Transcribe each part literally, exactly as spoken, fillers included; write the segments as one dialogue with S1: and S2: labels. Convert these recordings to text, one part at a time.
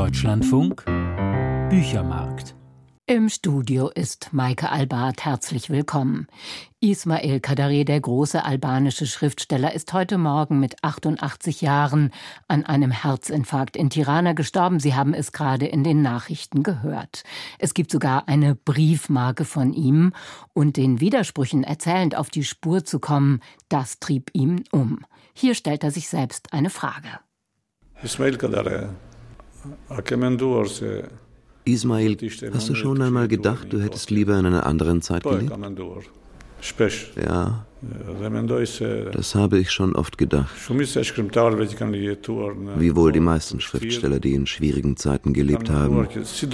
S1: Deutschlandfunk Büchermarkt.
S2: Im Studio ist Maike Albart. Herzlich willkommen. Ismail Kadare, der große albanische Schriftsteller, ist heute Morgen mit achtundachtzig Jahren an einem Herzinfarkt in Tirana gestorben. Sie haben es gerade in den Nachrichten gehört. Es gibt sogar eine Briefmarke von ihm. Und den Widersprüchen erzählend auf die Spur zu kommen, das trieb ihn um. Hier stellt er sich selbst eine Frage.
S3: Ismail Kadare, a que me endurse.
S4: Ismail, hast du schon einmal gedacht, du hättest lieber in einer anderen Zeit gelebt? Ja, das habe ich schon oft gedacht. Wie wohl die meisten Schriftsteller, die in schwierigen Zeiten gelebt haben.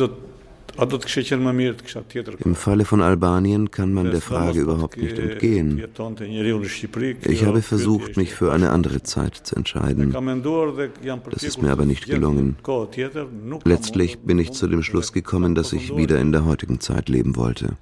S4: Im Falle von Albanien kann man der Frage überhaupt nicht entgehen. Ich habe versucht, mich für eine andere Zeit zu entscheiden. Das ist mir aber nicht gelungen. Letztlich bin ich zu dem Schluss gekommen, dass ich wieder in der heutigen Zeit leben wollte.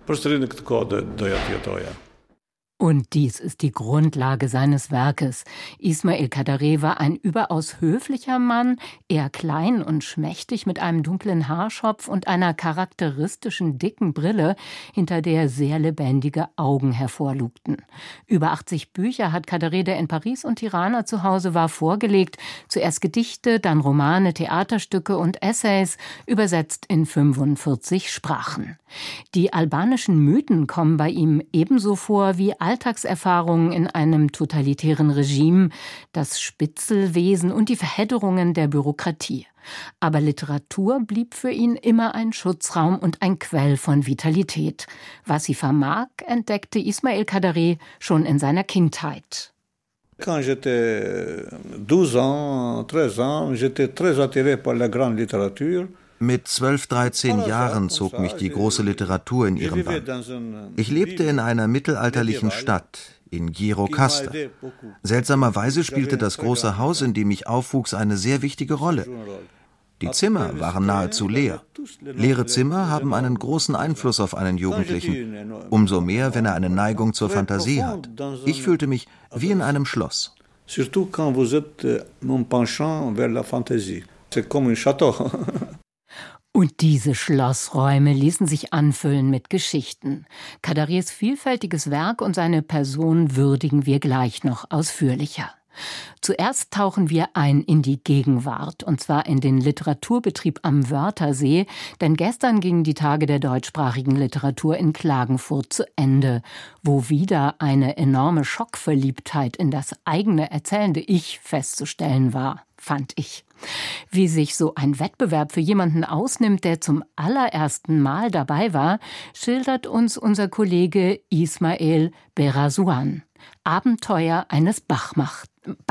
S2: Und dies ist die Grundlage seines Werkes. Ismail Kadare war ein überaus höflicher Mann, eher klein und schmächtig mit einem dunklen Haarschopf und einer charakteristischen dicken Brille, hinter der sehr lebendige Augen hervorlugten. Über achtzig Bücher hat Kadare, der in Paris und Tirana zu Hause war, vorgelegt. Zuerst Gedichte, dann Romane, Theaterstücke und Essays, übersetzt in fünfundvierzig Sprachen. Die albanischen Mythen kommen bei ihm ebenso vor wie Alltagserfahrungen in einem totalitären Regime, das Spitzelwesen und die Verhedderungen der Bürokratie. Aber Literatur blieb für ihn immer ein Schutzraum und ein Quell von Vitalität. Was sie vermag, entdeckte Ismail Kadare schon in seiner Kindheit.
S3: Quand j'étais douze ans, treize ans, j'étais très attiré par la grande littérature.
S5: Mit zwölf, dreizehn Jahren zog mich die große Literatur in ihren Bann. Ich lebte in einer mittelalterlichen Stadt, in Gjirokastra. Seltsamerweise spielte das große Haus, in dem ich aufwuchs, eine sehr wichtige Rolle. Die Zimmer waren nahezu leer. Leere Zimmer haben einen großen Einfluss auf einen Jugendlichen, umso mehr, wenn er eine Neigung zur Fantasie hat. Ich fühlte mich wie in einem Schloss.
S3: Surtout quand vous êtes mon penchant vers la fantaisie. C'est comme un château.
S2: Und diese Schlossräume ließen sich anfüllen mit Geschichten. Kadares vielfältiges Werk und seine Person würdigen wir gleich noch ausführlicher. Zuerst tauchen wir ein in die Gegenwart, und zwar in den Literaturbetrieb am Wörthersee, denn gestern gingen die Tage der deutschsprachigen Literatur in Klagenfurt zu Ende, wo wieder eine enorme Schockverliebtheit in das eigene erzählende Ich festzustellen war, fand ich. Wie sich so ein Wettbewerb für jemanden ausnimmt, der zum allerersten Mal dabei war, schildert uns unser Kollege Ismail Berasuan. Abenteuer eines Bachmach-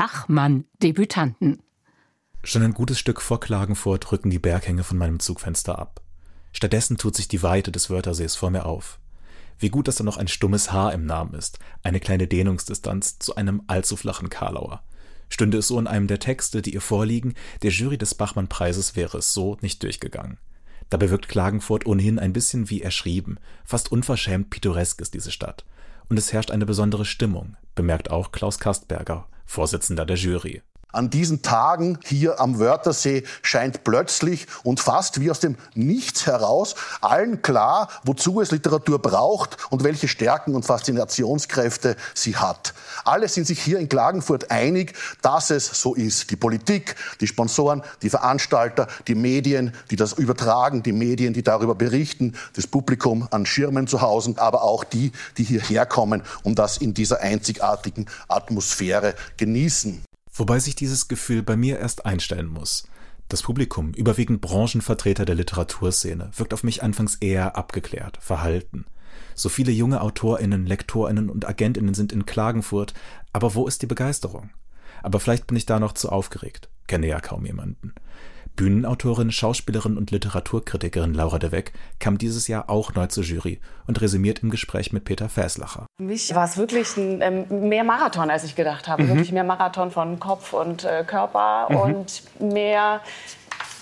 S2: Bachmann-Debütanten.
S6: Schon ein gutes Stück vor Klagenfurt rücken die Berghänge von meinem Zugfenster ab. Stattdessen tut sich die Weite des Wörthersees vor mir auf. Wie gut, dass da noch ein stummes H im Namen ist, eine kleine Dehnungsdistanz zu einem allzu flachen Karlauer. Stünde es so in einem der Texte, die ihr vorliegen, der Jury des Bachmann-Preises wäre es so nicht durchgegangen. Dabei wirkt Klagenfurt ohnehin ein bisschen wie erschrieben, fast unverschämt pittoresk ist diese Stadt. Und es herrscht eine besondere Stimmung, bemerkt auch Klaus Kastberger, Vorsitzender der Jury.
S7: An diesen Tagen hier am Wörthersee scheint plötzlich und fast wie aus dem Nichts heraus allen klar, wozu es Literatur braucht und welche Stärken und Faszinationskräfte sie hat. Alle sind sich hier in Klagenfurt einig, dass es so ist. Die Politik, die Sponsoren, die Veranstalter, die Medien, die das übertragen, die Medien, die darüber berichten, das Publikum an Schirmen zu Hause, aber auch die, die hierher kommen und das in dieser einzigartigen Atmosphäre genießen.
S6: Wobei sich dieses Gefühl bei mir erst einstellen muss. Das Publikum, überwiegend Branchenvertreter der Literaturszene, wirkt auf mich anfangs eher abgeklärt, verhalten. So viele junge AutorInnen, LektorInnen und AgentInnen sind in Klagenfurt, aber wo ist die Begeisterung? Aber vielleicht bin ich da noch zu aufgeregt, kenne ja kaum jemanden. Bühnenautorin, Schauspielerin und Literaturkritikerin Laura de Weck kam dieses Jahr auch neu zur Jury und resümiert im Gespräch mit Peter Fäßlacher.
S8: Für mich war es wirklich ein, ähm, mehr Marathon, als ich gedacht habe. Mhm. Wirklich mehr Marathon von Kopf und äh, Körper mhm. und mehr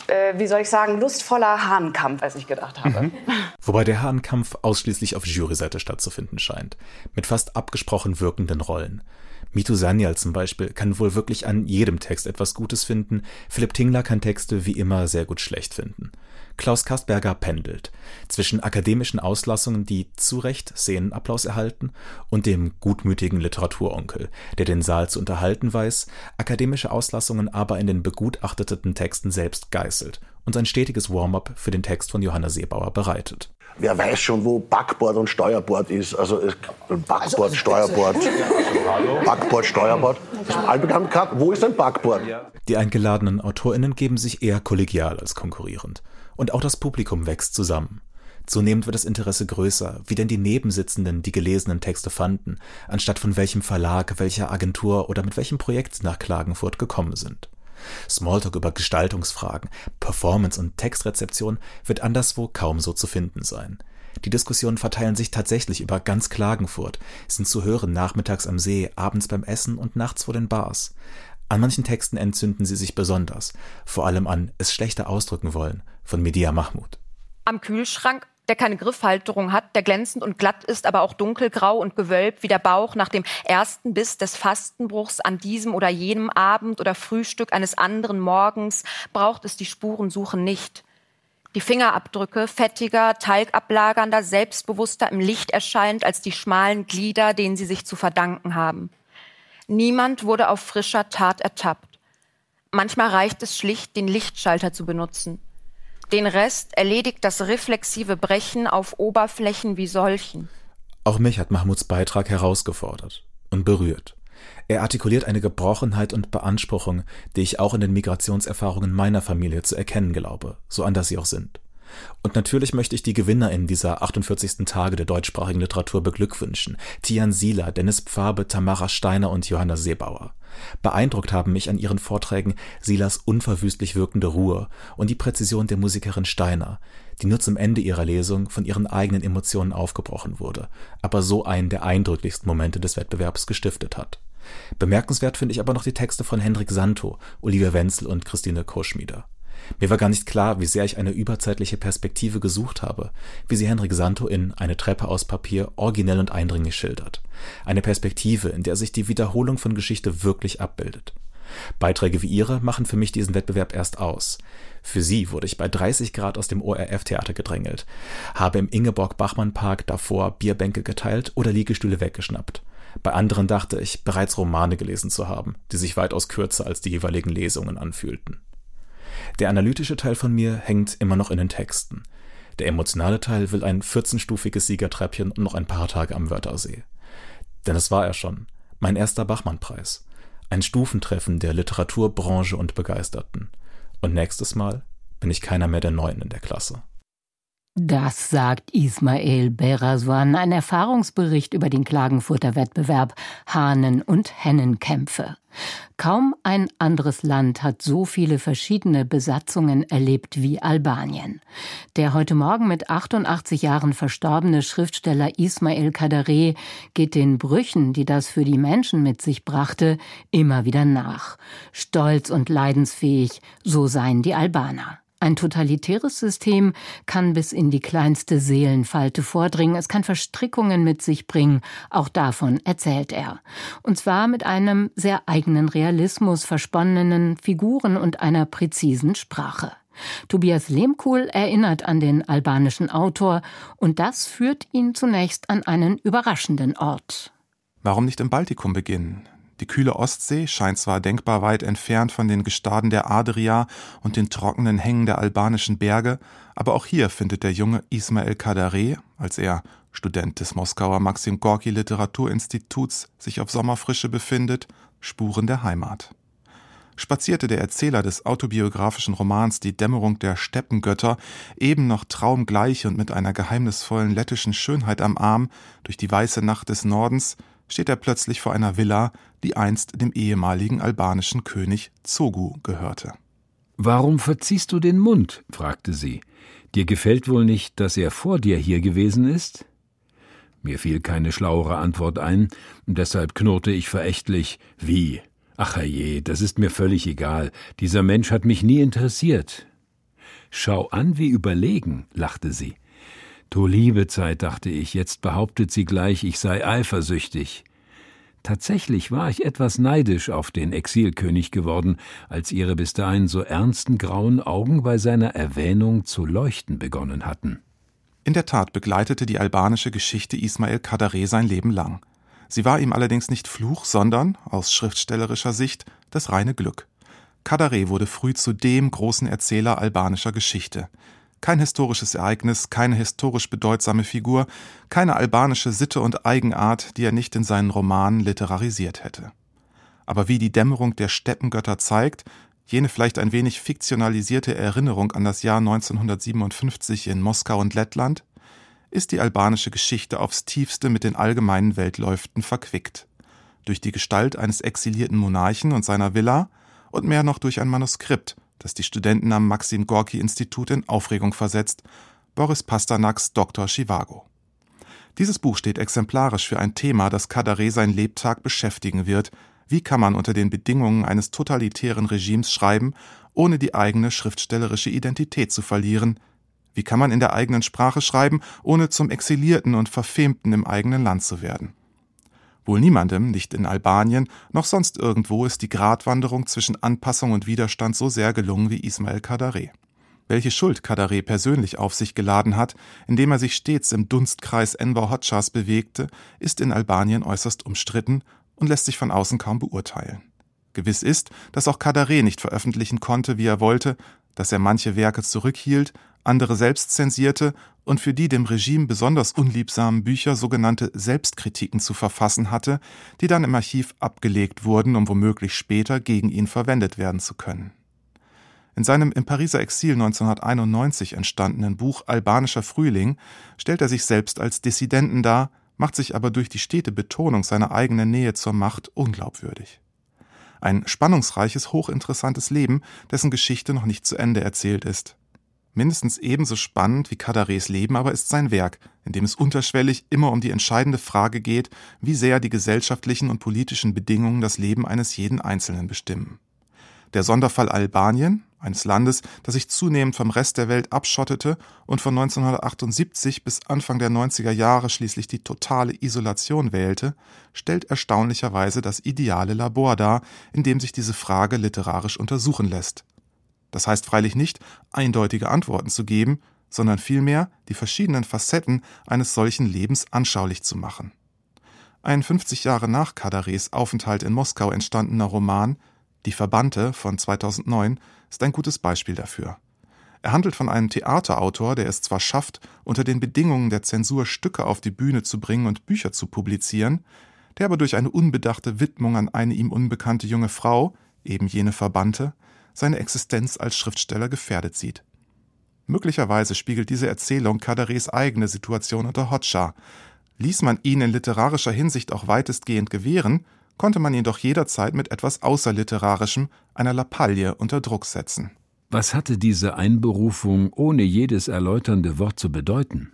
S8: äh, wie soll ich sagen, lustvoller Hahnkampf, als ich gedacht habe.
S6: Mhm. Wobei der Hahnkampf ausschließlich auf Juryseite stattzufinden scheint, mit fast abgesprochen wirkenden Rollen. Mitu Sanyal zum Beispiel kann wohl wirklich an jedem Text etwas Gutes finden, Philipp Tingler kann Texte wie immer sehr gut schlecht finden. Klaus Kastberger pendelt zwischen akademischen Auslassungen, die zu Recht Szenenapplaus erhalten, und dem gutmütigen Literaturonkel, der den Saal zu unterhalten weiß, akademische Auslassungen aber in den begutachteten Texten selbst geißelt und ein stetiges Warm-up für den Text von Johanna Seebauer bereitet.
S7: Wer weiß schon, wo Backbord und Steuerbord ist? Also Backbord, Steuerbord, Backbord, Steuerbord. Das ist allbekannt bekannt. Wo ist ein Backbord?
S6: Die eingeladenen AutorInnen geben sich eher kollegial als konkurrierend. Und auch das Publikum wächst zusammen. Zunehmend wird das Interesse größer, wie denn die Nebensitzenden die gelesenen Texte fanden, anstatt von welchem Verlag, welcher Agentur oder mit welchem Projekt sie nach Klagenfurt gekommen sind. Smalltalk über Gestaltungsfragen, Performance und Textrezeption wird anderswo kaum so zu finden sein. Die Diskussionen verteilen sich tatsächlich über ganz Klagenfurt, sind zu hören nachmittags am See, abends beim Essen und nachts vor den Bars. An manchen Texten entzünden sie sich besonders, vor allem an Es schlechter ausdrücken wollen von Medea Mahmud.
S9: Am Kühlschrank, der keine Griffhalterung hat, der glänzend und glatt ist, aber auch dunkelgrau und gewölbt wie der Bauch nach dem ersten Biss des Fastenbruchs an diesem oder jenem Abend oder Frühstück eines anderen Morgens, braucht es die Spurensuche nicht. Die Fingerabdrücke fettiger, teigablagernder, selbstbewusster im Licht erscheint als die schmalen Glieder, denen sie sich zu verdanken haben. Niemand wurde auf frischer Tat ertappt. Manchmal reicht es schlicht, den Lichtschalter zu benutzen. Den Rest erledigt das reflexive Brechen auf Oberflächen wie solchen.
S6: Auch mich hat Mahmuds Beitrag herausgefordert und berührt. Er artikuliert eine Gebrochenheit und Beanspruchung, die ich auch in den Migrationserfahrungen meiner Familie zu erkennen glaube, so anders sie auch sind. Und natürlich möchte ich die GewinnerInnen dieser achtundvierzigsten Tage der deutschsprachigen Literatur beglückwünschen. Tian Sieler, Dennis Pfabe, Tamara Steiner und Johanna Seebauer. Beeindruckt haben mich an ihren Vorträgen Sielers unverwüstlich wirkende Ruhe und die Präzision der Musikerin Steiner, die nur zum Ende ihrer Lesung von ihren eigenen Emotionen aufgebrochen wurde, aber so einen der eindrücklichsten Momente des Wettbewerbs gestiftet hat. Bemerkenswert finde ich aber noch die Texte von Hendrik Santo, Olivia Wenzel und Christine Koschmieder. Mir war gar nicht klar, wie sehr ich eine überzeitliche Perspektive gesucht habe, wie sie Hendrik Santo in Eine Treppe aus Papier originell und eindringlich schildert. Eine Perspektive, in der sich die Wiederholung von Geschichte wirklich abbildet. Beiträge wie ihre machen für mich diesen Wettbewerb erst aus. Für sie wurde ich bei dreißig Grad aus dem O R F-Theater gedrängelt, habe im Ingeborg-Bachmann-Park davor Bierbänke geteilt oder Liegestühle weggeschnappt. Bei anderen dachte ich, bereits Romane gelesen zu haben, die sich weitaus kürzer als die jeweiligen Lesungen anfühlten. Der analytische Teil von mir hängt immer noch in den Texten. Der emotionale Teil will ein vierzehnstufiges Siegertreppchen und noch ein paar Tage am Wörthersee. Denn es war er schon, mein erster Bachmann-Preis. Ein Stufentreffen der Literaturbranche und Begeisterten. Und nächstes Mal bin ich keiner mehr der Neuen in der Klasse.
S2: Das sagt Ismael Beraswan, ein Erfahrungsbericht über den Klagenfurter Wettbewerb Hahnen- und Hennenkämpfe. Kaum ein anderes Land hat so viele verschiedene Besatzungen erlebt wie Albanien. Der heute Morgen mit achtundachtzig Jahren verstorbene Schriftsteller Ismail Kadare geht den Brüchen, die das für die Menschen mit sich brachte, immer wieder nach. Stolz und leidensfähig, so seien die Albaner. Ein totalitäres System kann bis in die kleinste Seelenfalte vordringen, es kann Verstrickungen mit sich bringen, auch davon erzählt er. Und zwar mit einem sehr eigenen Realismus, versponnenen Figuren und einer präzisen Sprache. Tobias Lehmkuhl erinnert an den albanischen Autor und das führt ihn zunächst an einen überraschenden Ort.
S10: Warum nicht im Baltikum beginnen? Die kühle Ostsee scheint zwar denkbar weit entfernt von den Gestaden der Adria und den trockenen Hängen der albanischen Berge, aber auch hier findet der junge Ismail Kadare, als er Student des Moskauer Maxim Gorki Literaturinstituts sich auf Sommerfrische befindet, Spuren der Heimat. Spazierte der Erzähler des autobiografischen Romans Die Dämmerung der Steppengötter eben noch traumgleich und mit einer geheimnisvollen lettischen Schönheit am Arm durch die weiße Nacht des Nordens, steht er plötzlich vor einer Villa, die einst dem ehemaligen albanischen König Zogu gehörte.
S1: »Warum verziehst du den Mund?« fragte sie. »Dir gefällt wohl nicht, dass er vor dir hier gewesen ist?« Mir fiel keine schlauere Antwort ein, deshalb knurrte ich verächtlich, »Wie? Ach herrje, das ist mir völlig egal. Dieser Mensch hat mich nie interessiert.« »Schau an, wie überlegen«, lachte sie. »Du liebe Zeit«, dachte ich, »jetzt behauptet sie gleich, ich sei eifersüchtig.« Tatsächlich war ich etwas neidisch auf den Exilkönig geworden, als ihre bis dahin so ernsten grauen Augen bei seiner Erwähnung zu leuchten begonnen hatten.
S10: In der Tat begleitete die albanische Geschichte Ismail Kadare sein Leben lang. Sie war ihm allerdings nicht Fluch, sondern, aus schriftstellerischer Sicht, das reine Glück. Kadare wurde früh zu dem großen Erzähler albanischer Geschichte. Kein historisches Ereignis, keine historisch bedeutsame Figur, keine albanische Sitte und Eigenart, die er nicht in seinen Romanen literarisiert hätte. Aber wie die Dämmerung der Steppengötter zeigt, jene vielleicht ein wenig fiktionalisierte Erinnerung an das Jahr neunzehnhundertsiebenundfünfzig in Moskau und Lettland, ist die albanische Geschichte aufs Tiefste mit den allgemeinen Weltläuften verquickt. Durch die Gestalt eines exilierten Monarchen und seiner Villa und mehr noch durch ein Manuskript, das die Studenten am Maxim-Gorki-Institut in Aufregung versetzt, Boris Pasternaks Doktor Zhivago. Dieses Buch steht exemplarisch für ein Thema, das Kadare sein Lebtag beschäftigen wird. Wie kann man unter den Bedingungen eines totalitären Regimes schreiben, ohne die eigene schriftstellerische Identität zu verlieren? Wie kann man in der eigenen Sprache schreiben, ohne zum Exilierten und Verfemten im eigenen Land zu werden? Wohl niemandem, nicht in Albanien, noch sonst irgendwo ist die Gratwanderung zwischen Anpassung und Widerstand so sehr gelungen wie Ismail Kadare. Welche Schuld Kadare persönlich auf sich geladen hat, indem er sich stets im Dunstkreis Enver Hocas bewegte, ist in Albanien äußerst umstritten und lässt sich von außen kaum beurteilen. Gewiss ist, dass auch Kadare nicht veröffentlichen konnte, wie er wollte, dass er manche Werke zurückhielt, andere selbst zensierte und für die dem Regime besonders unliebsamen Bücher sogenannte Selbstkritiken zu verfassen hatte, die dann im Archiv abgelegt wurden, um womöglich später gegen ihn verwendet werden zu können. In seinem im Pariser Exil neunzehnhunderteinundneunzig entstandenen Buch Albanischer Frühling stellt er sich selbst als Dissidenten dar, macht sich aber durch die stete Betonung seiner eigenen Nähe zur Macht unglaubwürdig. Ein spannungsreiches, hochinteressantes Leben, dessen Geschichte noch nicht zu Ende erzählt ist. Mindestens ebenso spannend wie Kadares Leben aber ist sein Werk, in dem es unterschwellig immer um die entscheidende Frage geht, wie sehr die gesellschaftlichen und politischen Bedingungen das Leben eines jeden Einzelnen bestimmen. Der Sonderfall Albanien, eines Landes, das sich zunehmend vom Rest der Welt abschottete und von neunzehnhundertachtundsiebzig bis Anfang der neunziger Jahre schließlich die totale Isolation wählte, stellt erstaunlicherweise das ideale Labor dar, in dem sich diese Frage literarisch untersuchen lässt. Das heißt freilich nicht, eindeutige Antworten zu geben, sondern vielmehr die verschiedenen Facetten eines solchen Lebens anschaulich zu machen. Ein fünfzig Jahre nach Kadares Aufenthalt in Moskau entstandener Roman »Die Verbannte« von zweitausendneun ist ein gutes Beispiel dafür. Er handelt von einem Theaterautor, der es zwar schafft, unter den Bedingungen der Zensur Stücke auf die Bühne zu bringen und Bücher zu publizieren, der aber durch eine unbedachte Widmung an eine ihm unbekannte junge Frau, eben jene Verbannte, seine Existenz als Schriftsteller gefährdet sieht. Möglicherweise spiegelt diese Erzählung Kadares eigene Situation unter Hoxha. Ließ man ihn in literarischer Hinsicht auch weitestgehend gewähren, konnte man ihn doch jederzeit mit etwas Außerliterarischem, einer Lappalie, unter Druck setzen.
S1: Was hatte diese Einberufung ohne jedes erläuternde Wort zu bedeuten?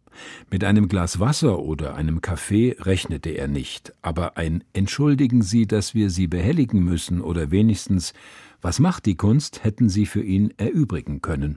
S1: Mit einem Glas Wasser oder einem Kaffee rechnete er nicht, aber ein »Entschuldigen Sie, dass wir Sie behelligen müssen« oder wenigstens »Was macht die Kunst?« hätten sie für ihn erübrigen können.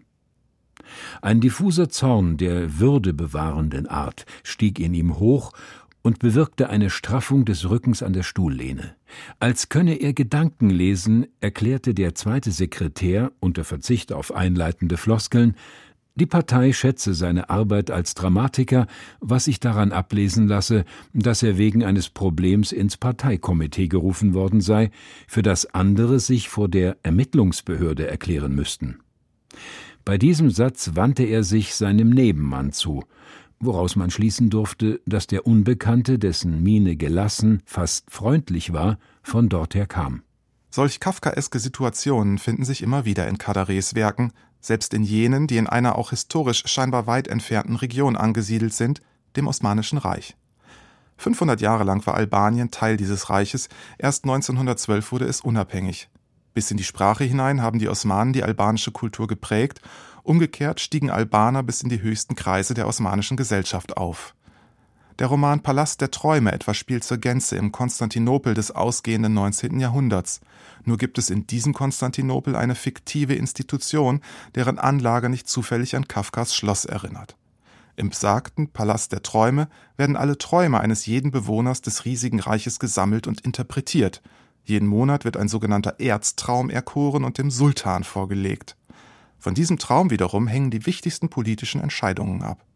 S1: Ein diffuser Zorn der würdebewahrenden Art stieg in ihm hoch und bewirkte eine Straffung des Rückens an der Stuhllehne. Als könne er Gedanken lesen, erklärte der zweite Sekretär unter Verzicht auf einleitende Floskeln, die Partei schätze seine Arbeit als Dramatiker, was sich daran ablesen lasse, dass er wegen eines Problems ins Parteikomitee gerufen worden sei, für das andere sich vor der Ermittlungsbehörde erklären müssten. Bei diesem Satz wandte er sich seinem Nebenmann zu, woraus man schließen durfte, dass der Unbekannte, dessen Miene gelassen, fast freundlich war, von dorther kam.
S10: Solch kafkaeske Situationen finden sich immer wieder in Kadares Werken, selbst in jenen, die in einer auch historisch scheinbar weit entfernten Region angesiedelt sind, dem Osmanischen Reich. fünfhundert Jahre lang war Albanien Teil dieses Reiches, erst neunzehnhundertzwölf wurde es unabhängig. Bis in die Sprache hinein haben die Osmanen die albanische Kultur geprägt, umgekehrt stiegen Albaner bis in die höchsten Kreise der osmanischen Gesellschaft auf. Der Roman Palast der Träume etwa spielt zur Gänze im Konstantinopel des ausgehenden neunzehnten Jahrhunderts. Nur gibt es in diesem Konstantinopel eine fiktive Institution, deren Anlage nicht zufällig an Kafkas Schloss erinnert. Im besagten Palast der Träume werden alle Träume eines jeden Bewohners des riesigen Reiches gesammelt und interpretiert. Jeden Monat wird ein sogenannter Erztraum erkoren und dem Sultan vorgelegt. Von diesem Traum wiederum hängen die wichtigsten politischen Entscheidungen ab.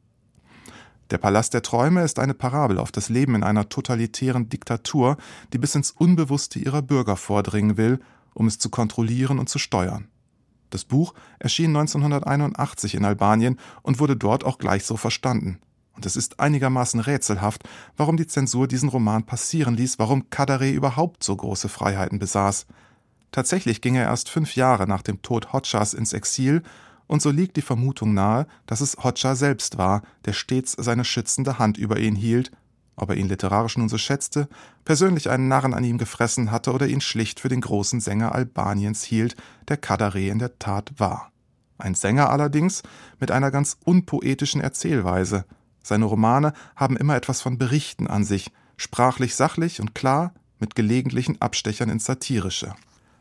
S10: Der Palast der Träume ist eine Parabel auf das Leben in einer totalitären Diktatur, die bis ins Unbewusste ihrer Bürger vordringen will, um es zu kontrollieren und zu steuern. Das Buch erschien neunzehnhunderteinundachtzig in Albanien und wurde dort auch gleich so verstanden. Und es ist einigermaßen rätselhaft, warum die Zensur diesen Roman passieren ließ, warum Kadare überhaupt so große Freiheiten besaß. Tatsächlich ging er erst fünf Jahre nach dem Tod Hodschas ins Exil, und so liegt die Vermutung nahe, dass es Hoxha selbst war, der stets seine schützende Hand über ihn hielt, ob er ihn literarisch nun so schätzte, persönlich einen Narren an ihm gefressen hatte oder ihn schlicht für den großen Sänger Albaniens hielt, der Kadare in der Tat war. Ein Sänger allerdings mit einer ganz unpoetischen Erzählweise. Seine Romane haben immer etwas von Berichten an sich, sprachlich sachlich und klar, mit gelegentlichen Abstechern ins Satirische.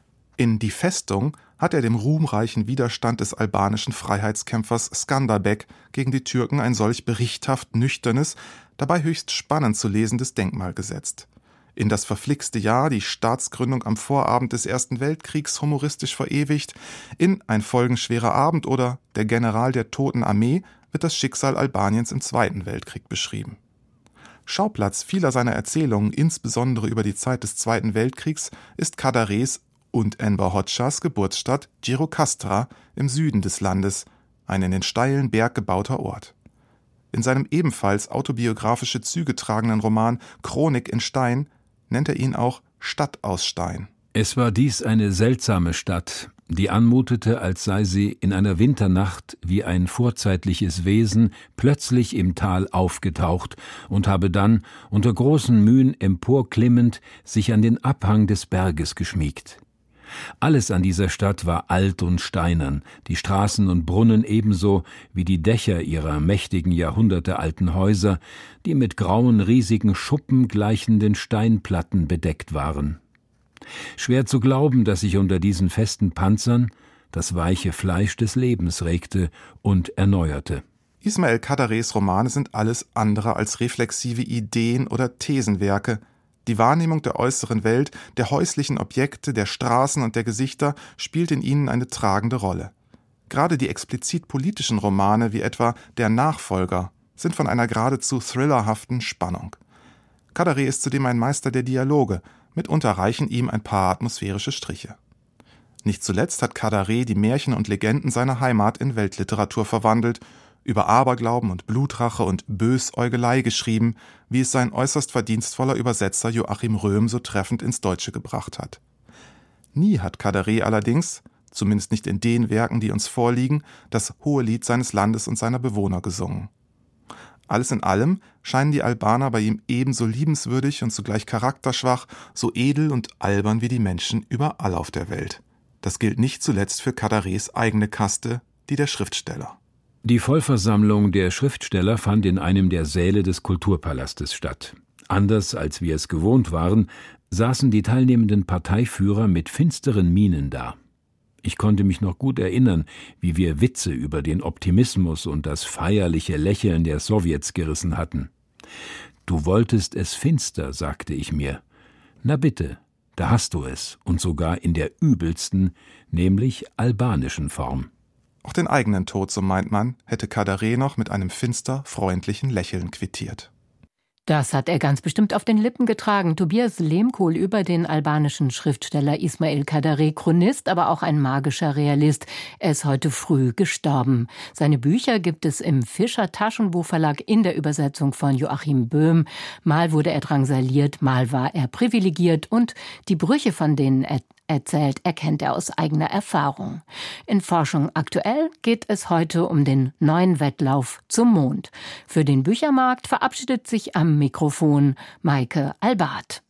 S10: In Die Festung hat er dem ruhmreichen Widerstand des albanischen Freiheitskämpfers Skanderbeg gegen die Türken ein solch berichthaft nüchternes, dabei höchst spannend zu lesendes Denkmal gesetzt. In Das verflixte Jahr, die Staatsgründung am Vorabend des Ersten Weltkriegs, humoristisch verewigt, in Ein folgenschwerer Abend oder Der General der Toten Armee wird das Schicksal Albaniens im Zweiten Weltkrieg beschrieben. Schauplatz vieler seiner Erzählungen, insbesondere über die Zeit des Zweiten Weltkriegs, ist Kadares und Enver Hoxhas Geburtsstadt Gjirokastra im Süden des Landes, ein in den steilen Berg gebauter Ort. In seinem ebenfalls autobiografische Züge tragenden Roman Chronik in Stein nennt er ihn auch Stadt aus Stein.
S1: Es war dies eine seltsame Stadt, die anmutete, als sei sie in einer Winternacht wie ein vorzeitliches Wesen plötzlich im Tal aufgetaucht und habe dann, unter großen Mühen emporklimmend, sich an den Abhang des Berges geschmiegt. Alles an dieser Stadt war alt und steinern, die Straßen und Brunnen ebenso wie die Dächer ihrer mächtigen jahrhundertealten Häuser, die mit grauen, riesigen Schuppen gleichenden Steinplatten bedeckt waren. Schwer zu glauben, dass sich unter diesen festen Panzern das weiche Fleisch des Lebens regte und erneuerte.
S10: Ismail Kadares Romane sind alles andere als reflexive Ideen oder Thesenwerke. Die Wahrnehmung der äußeren Welt, der häuslichen Objekte, der Straßen und der Gesichter spielt in ihnen eine tragende Rolle. Gerade die explizit politischen Romane, wie etwa Der Nachfolger, sind von einer geradezu thrillerhaften Spannung. Kadare ist zudem ein Meister der Dialoge, mitunter reichen ihm ein paar atmosphärische Striche. Nicht zuletzt hat Kadare die Märchen und Legenden seiner Heimat in Weltliteratur verwandelt, über Aberglauben und Blutrache und Bösäugelei geschrieben, wie es sein äußerst verdienstvoller Übersetzer Joachim Röhm so treffend ins Deutsche gebracht hat. Nie hat Kadare allerdings, zumindest nicht in den Werken, die uns vorliegen, das Hohelied seines Landes und seiner Bewohner gesungen. Alles in allem scheinen die Albaner bei ihm ebenso liebenswürdig und zugleich charakterschwach, so edel und albern wie die Menschen überall auf der Welt. Das gilt nicht zuletzt für Kadares eigene Kaste, die der Schriftsteller.
S1: Die Vollversammlung der Schriftsteller fand in einem der Säle des Kulturpalastes statt. Anders als wir es gewohnt waren, saßen die teilnehmenden Parteiführer mit finsteren Mienen da. Ich konnte mich noch gut erinnern, wie wir Witze über den Optimismus und das feierliche Lächeln der Sowjets gerissen hatten. »Du wolltest es finster«, sagte ich mir. »Na bitte, da hast du es, und sogar in der übelsten, nämlich albanischen Form.«
S10: Auch den eigenen Tod, so meint man, hätte Kadare noch mit einem finster, freundlichen Lächeln quittiert.
S2: Das hat er ganz bestimmt auf den Lippen getragen. Tobias Lehmkuhl über den albanischen Schriftsteller Ismail Kadare, Chronist, aber auch ein magischer Realist. Er ist heute früh gestorben. Seine Bücher gibt es im Fischer Taschenbuchverlag in der Übersetzung von Joachim Böhm. Mal wurde er drangsaliert, mal war er privilegiert und die Brüche, von denen er erzählt, erkennt er aus eigener Erfahrung. In Forschung aktuell geht es heute um den neuen Wettlauf zum Mond. Für den Büchermarkt verabschiedet sich am Mikrofon Maike Albart.